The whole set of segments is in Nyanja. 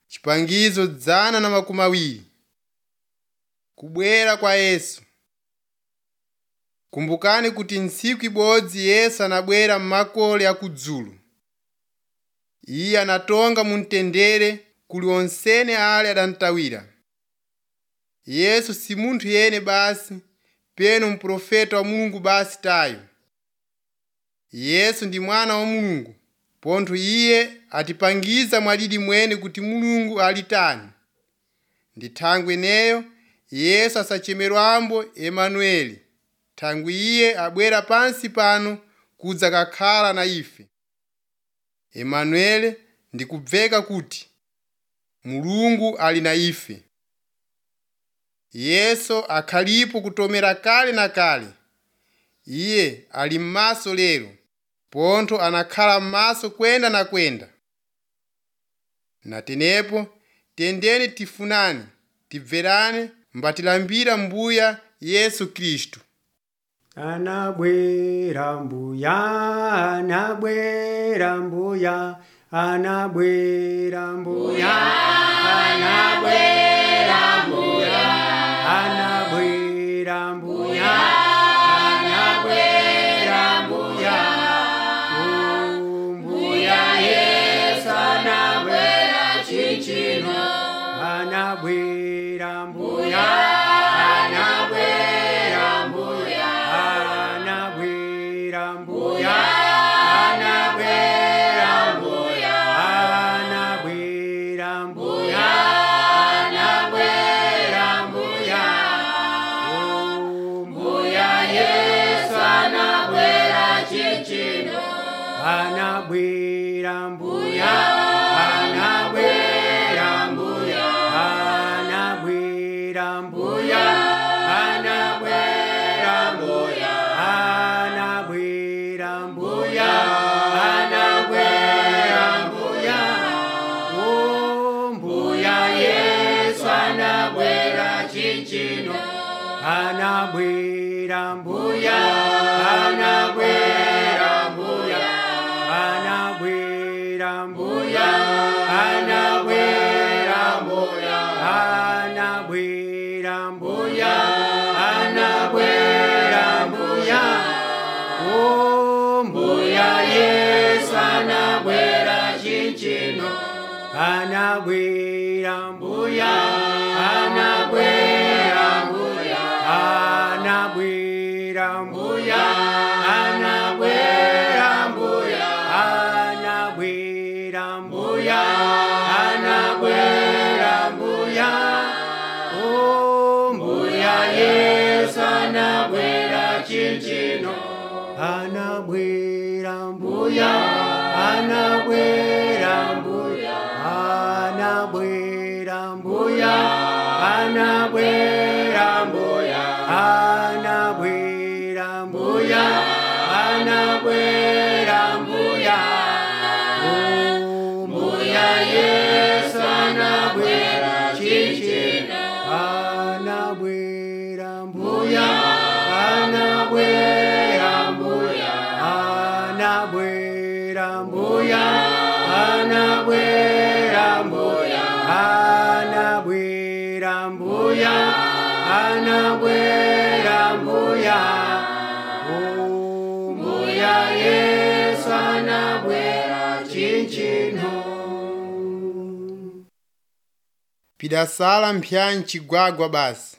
Chipangizo 120. Kubwera kwa Yesu. Kumbukani kuti ntsiku ibodzi Yesu anabwera m'makole akudzulu. Iye anatonga mumtendere kuli onsene ali adamtawira. Yesu si munthu yene basi, peno mprofeta wa Mulungu basi tayo. Yesu ndi mwana wa Mulungu, pontho iye atipangiza mwalidi mwene kuti Mulungu ali tani. Ndi thangwi ineyo Yesu asachemerwambo Emanueli, thangwi iye abwera pansi pano kudza kakhala na ife. Emanueli ndi kubveka kuti Mulungu ali na ife. Yesu akhalipo kutomera kale na kale. Iye ali m'maso lero, pontho anakhala m'maso kwenda na kwenda. Natenepo tiyendeni tifunani, tibverane, mbatilambira Mbuya Yesu Khristu. Anabwera Mbuya, anabwera Mbuya, anabwera Mbuya, anabwera Mbuya, anabwera Mbuya, anabwera Mbuya. Mbuya Yesu anabwera chichino, anabwera Mbuya. Anabwera Mbuya, anabwera Mbuya, anabwera Mbuya, anabwera Mbuya, anabwera Mbuya, anabwera Mbuya. Oh, Mbuya Yesu anabwera chichino, anabwera Mbuya, anabwera Mbuya. Anabwera Mbuya, anabwera Mbuya, anabwera Mbuya, anabwera Mbuya. Oh, Mbuya Yesu anabwera chichino, anabwera Mbuya, anabwera Mbuya, anabwera Mbuya, anabwera Mbuya. Anabwera Mbuya, anabwera Mbuya. Oh, Mbuya Yesu anabwera chichino, anabwera Mbuya, anabwera Mbuya, anabwera Mbuya, anabwera Mbuya, anabwera Mbuya, anabwera Mbuya. Mbuya Yesu anabwera chichino, anabwera Mbuya, anabwera Mbuya, anabwera Mbuya, anabwera Mbuya, anabwera Mbuya, anabwera Mbuya. Oh, Mbuya Yesu anabwera chichino. Pidasala mpya mchigwagwa basi.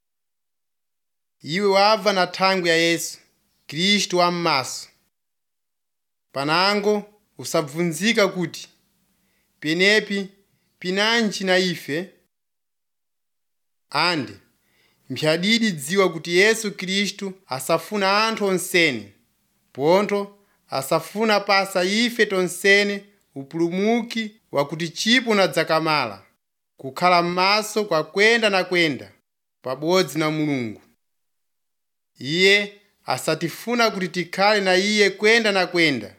Iwe wava na thangwi ya Yesu Khristu wa m'maso. Panango usabvunzika kuti penepi pinanchi na ife. Ande mpyadidi dziwa kuti Yesu Khristu asafuna anthu onsene, pontho asafuna pasa ife tonsene upulumuki wakuti chipo na dzakamala, kukhala m'maso kwa kwenda na kwenda pabodzi na Mulungu. Iye asatifuna kuti tikhale na iye kwenda na kwenda.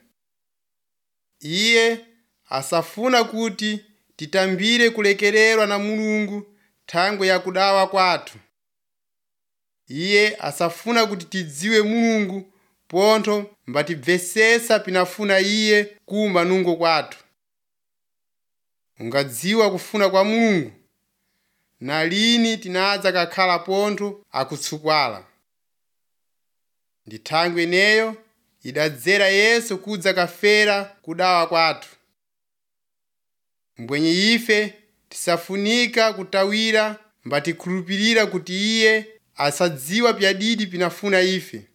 Iye asafuna kuti titambire kulekererwa na Mulungu thangwi ya kudawa kwathu. Iye asafuna kuti tidziwe Mulungu, pontho mbatibvesesa pinafuna iye kumba nungo kwathu. ungadziwa kufuna kwa Mulungu, na lini tinadza kakhala pontho akutsukwala. Ndi thangwi ineyo idadzera Yesu kudza kafera kudawa kwathu. Mbwenye ife tisafunika kutawira mbatikhulupirira kuti Iye asadziwa pyadidi pinafuna ife.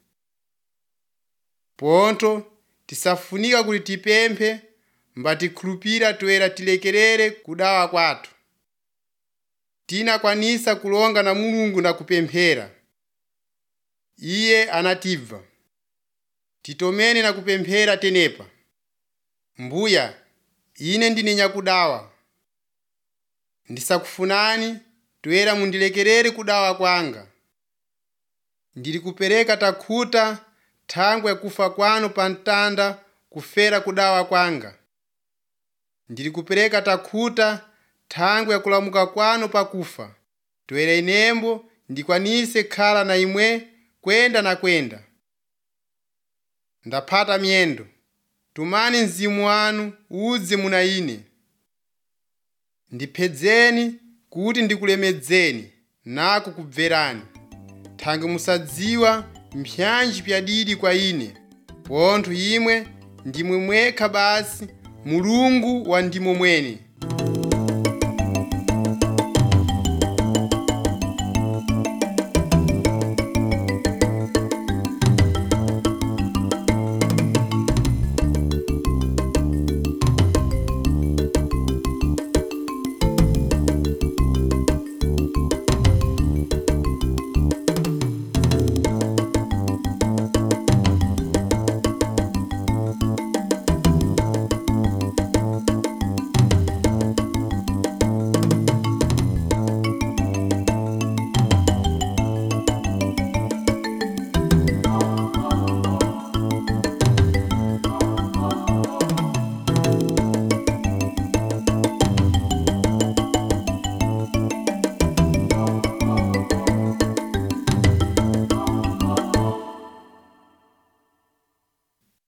Pontho tisafunika kuti tipemphe mbatikhulupirira toera tilekerere kudawa kwathu. Tinakwanisa kulonga na Mulungu na kupemphera. Iye anatimva. Titomene na kupemphera tenepa: Mbuya, ine ndine nyakudawa. Ndisakufunani toera mundilekerere kudawa kwanga. Ndili kupereka takhuta thangwi yakufa kwanu pa mtanda kufera kudawa kwanga. Ndili kupereka takhuta thangwi yakulamuka kwanu pakufa, toera inembo ndikwanise khala na imwe kwenda na kwenda. Ndaphata myendo, tumani Mzimu wanu udze muna ine. Ndiphedzeni kuti ndikulemedzeni nako kubverani. Thangwi musadziwa mpyanji pyadidi kwa ine, pontho imwe ndimwe mwekha basi Mulungu wa ndimo mwene.